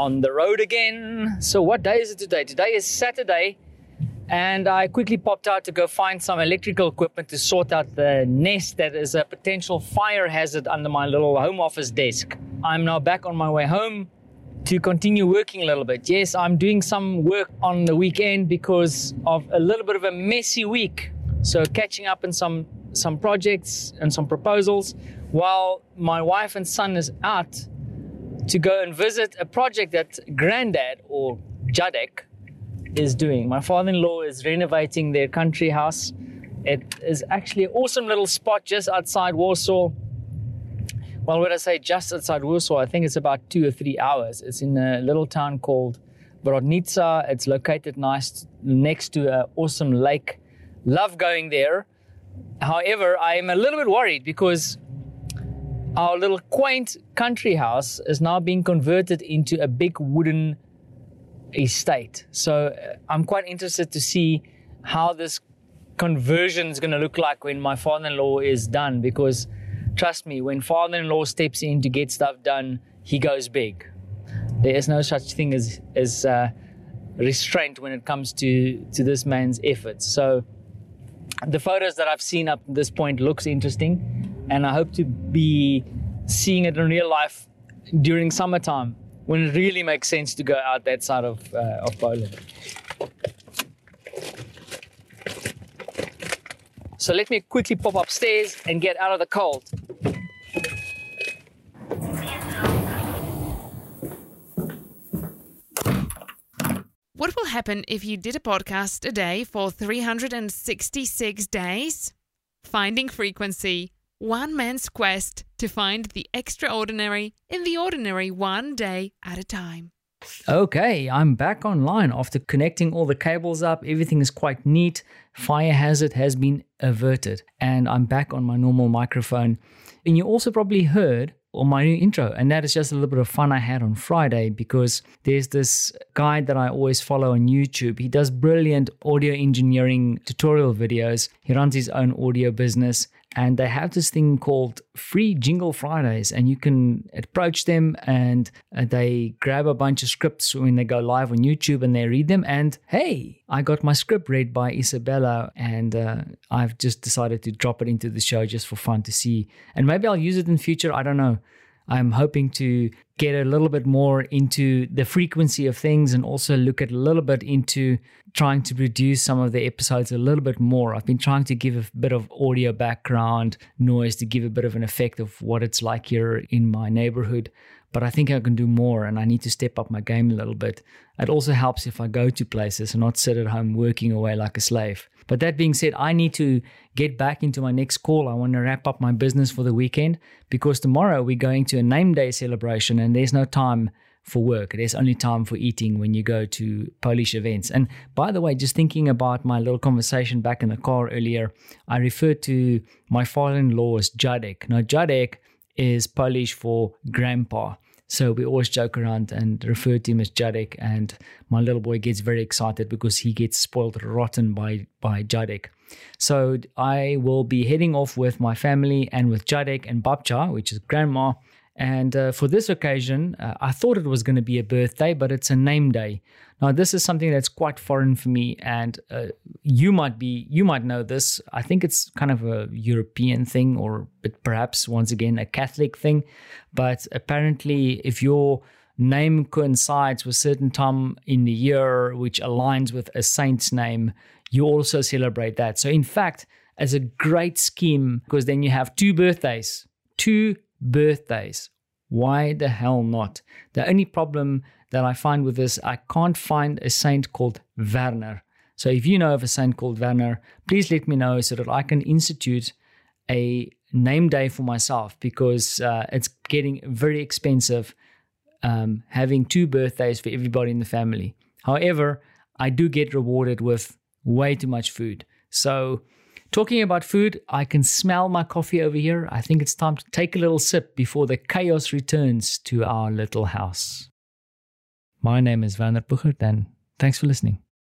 on the road again. So what day is it today? Today is Saturday, and I quickly popped out to go find some electrical equipment to sort out the nest that is a potential fire hazard under my little home office desk. I'm now back on my way home to continue working a little bit. Yes, I'm doing some work on the weekend because of a little bit of a messy week. So catching up in some projects and some proposals while my wife and son is out to go and visit a project that Granddad or Jadek is doing. My father-in-law is renovating their country house. It is actually an awesome little spot just outside Warsaw. Well, when I say just outside Warsaw, I think it's about 2 or 3 hours. It's in a little town called Brodnica. It's located nice next to an awesome lake. Love going there. However, I am a little bit worried because our little quaint country house is now being converted into a big wooden estate. So I'm quite interested to see how this conversion is going to look like when my father-in-law is done, because trust me, when father-in-law steps in to get stuff done, he goes big. There is no such thing as restraint when it comes to this man's efforts. So the photos that I've seen up to this point looks interesting, and I hope to be seeing it in real life during summertime when it really makes sense to go out that side of Poland. So let me quickly pop upstairs and get out of the cold. What will happen if you did a podcast a day for 366 days? Finding frequency. One man's quest to find the extraordinary in the ordinary, one day at a time. Okay, I'm back online after connecting all the cables up. Everything is quite neat. Fire hazard has been averted, and I'm back on my normal microphone. And you also probably heard on my new intro, and that is just a little bit of fun I had on Friday, because there's this guy that I always follow on YouTube. He does brilliant audio engineering tutorial videos. He runs his own audio business, and they have this thing called Free Jingle Fridays, and you can approach them and they grab a bunch of scripts when they go live on YouTube and they read them. And hey, I got my script read by Isabella, and I've just decided to drop it into the show just for fun to see. And maybe I'll use it in future. I don't know. I'm hoping to get a little bit more into the frequency of things and also look at a little bit into trying to produce some of the episodes a little bit more. I've been trying to give a bit of audio background noise to give a bit of an effect of what it's like here in my neighborhood. But I think I can do more, and I need to step up my game a little bit. It also helps if I go to places and not sit at home working away like a slave. But that being said, I need to get back into my next call. I want to wrap up my business for the weekend, because tomorrow we're going to a name day celebration and there's no time for work. There's only time for eating when you go to Polish events. And by the way, just thinking about my little conversation back in the car earlier, I referred to my father-in-law as Jadek. Now, Jadek is Polish for grandpa. So we always joke around and refer to him as Jadek, and my little boy gets very excited because he gets spoiled rotten by Jadek. So I will be heading off with my family and with Jadek and Babcia, which is grandma. And for this occasion, I thought it was going to be a birthday, but it's a name day. Now, this is something that's quite foreign for me, and you might know this. I think it's kind of a European thing, or perhaps once again a Catholic thing. But apparently, if your name coincides with a certain time in the year which aligns with a saint's name, you also celebrate that. So, in fact, as a great scheme, because then you have two birthdays. Why the hell not? The only problem that I find with this, I can't find a saint called Werner. So if you know of a saint called Werner, please let me know so that I can institute a name day for myself, because it's getting very expensive having two birthdays for everybody in the family. However, I do get rewarded with way too much food. So talking about food, I can smell my coffee over here. I think it's time to take a little sip before the chaos returns to our little house. My name is Werner Puchert, and thanks for listening.